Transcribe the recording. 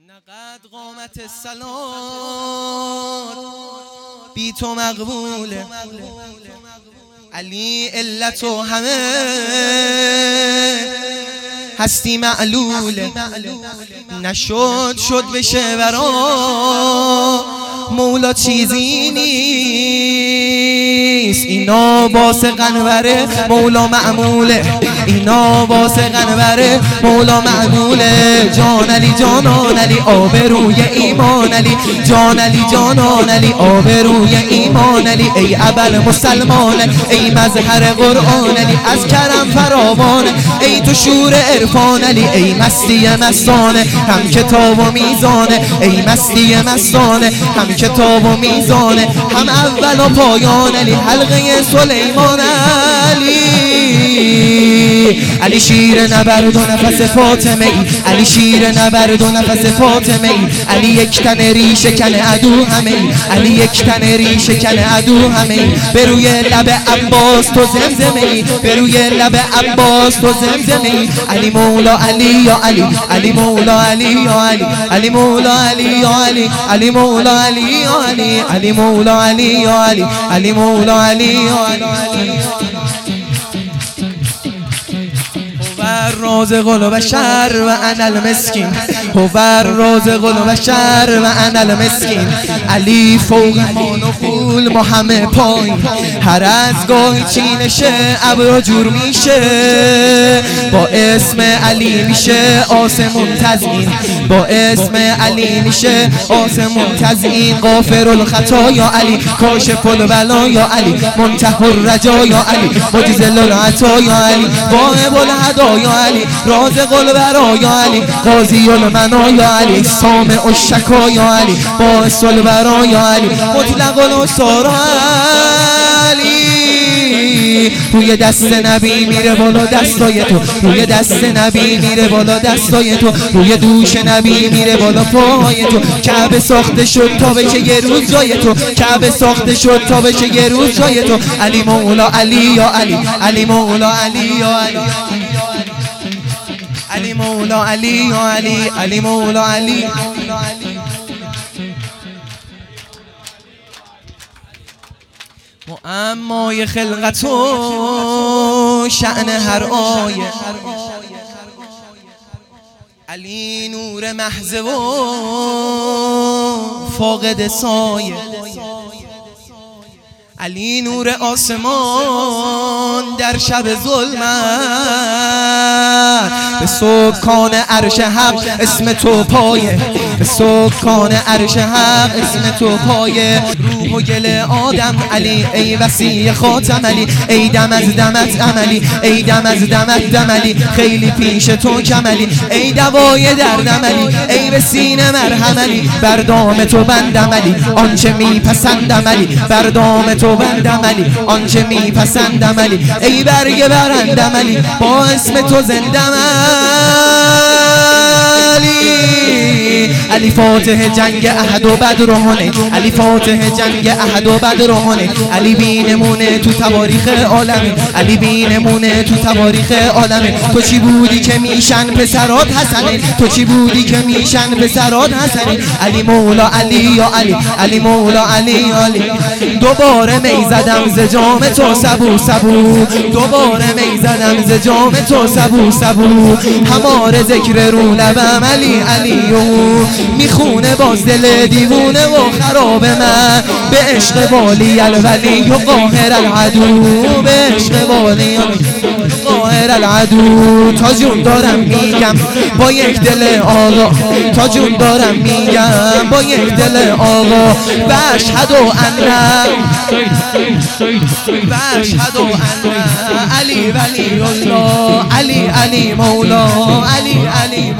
نقد قامت الصلات بی تو مقبوله، علی علت و همه هستی معلوله. نشد بشه برا مولا چیزی نیست، اینا واسه قنبره مولا معموله، اینا واسه قنبره مولا معموله. جان علی جانان علی آبروی ایمان علی، جان علی جانان علی آبروی ایمان علی. ای ابل مسلمان، ای مظهر قرآن علی، از کرم فراوان، ای تو شور عرفان علی. ای مستی مستانه هم کتاب و میزانه، ای مستی مستانه هم کتاب و میزانه، هم اول و پایان علی. حلقه سلیمان علی، علی شیر نبرد و نفس فاطمه ای، علی شیر نبرد و نفس فاطمه ای. علی یک تن ریشه کن عدو همه ای، علی یک تن ریشه کن عدو همه ای. به روی لب عباس تو زمزمه ای، به روی لب عباس تو زمزمه ای. علی مولا علی یا علی، علی مولا علی یا علی، علی مولا علی یا علی، علی مولا علی یا علی، علی مولا علی یا علی، علی مولا علی یا علی. الرازق البشر و انا المسکین، هو الرازق البشر و انا المسکین. علی فوق نخول ما همه پایین، هر از گاهی چینشه ابرو جور میشه. با اسم علی میشه آسمون تزیین، با اسم علی میشه آسمون تزیین. غافر الخطا یا علی، کاشف البلا یا علی، منتهی الرجا یا علی، مجزل العطا یا علی، واهب الهدا یا علی، رازق الورا یا علی، قاضی المنا یا علی، سامع الشکا یا علی، باعث الورا یا علی، مطلق الاسرار علی. روی دست نبی میره بالا دستای تو، روی دست نبی میره بالا دستای تو، روی دوش نبی میره بالا پای تو. کعبه ساخته شد تا بشه یه روز جای تو، کعبه ساخته شد تا بشه یه روز جای تو. علی مولا علی یا علی، علی مولا علی یا علی، علی مولا علی یا علی، علی مولا علی. معمای خلقت و شأن هر آیه، علی نور محض و فاقد سایه. علی نور آسمان در شب ظلمت، به سکان عرش حق اسم تو پایه، به سکان عرش حق اسم تو پایه. روح و گل آدم علی، ای وسیع خاتم علی، ای دم از دمت عملی، ای دم از دمت دملی. خیلی پیش تو کملی، ای دوای دردم علی، ای به سینه مرهم علی. بر دام تو بندم علی، آنچه میپسندم علی، بر دام تو بندم علی، آنچه میپسندم علی. ای برگ برندم علی، با اسم تو زندم علی. علی فاتح جنگ احد و بدر و حنین، علی فاتح جنگ احد و بدر و حنین. علی بی نمونه تو تواریخ عالمی، علی بی نمونه تو تواریخ عالمی. تو چی بودی که میشن پسرات حسنین، تو چی بودی که میشن پسرات حسنین. علی مولا علی یا علی، علی مولا علی یا علی. دوباره می زدم ز جام تو سبو سبو، دوباره می زدم ز جام تو سبو سبو. هماره ذکر رو لبم علی علی میخونه باز دل دیوونه و خراب من. به عشق والی الولی و قاهر العدو، به عشق والی قاهر العدو. تا جون دارم میگم با یک دل آقا، تا جون دارم میگم با یک دل آقا. و اشهد ان، و اشهد ان علی ولی الله، علی علی مولا، علی علی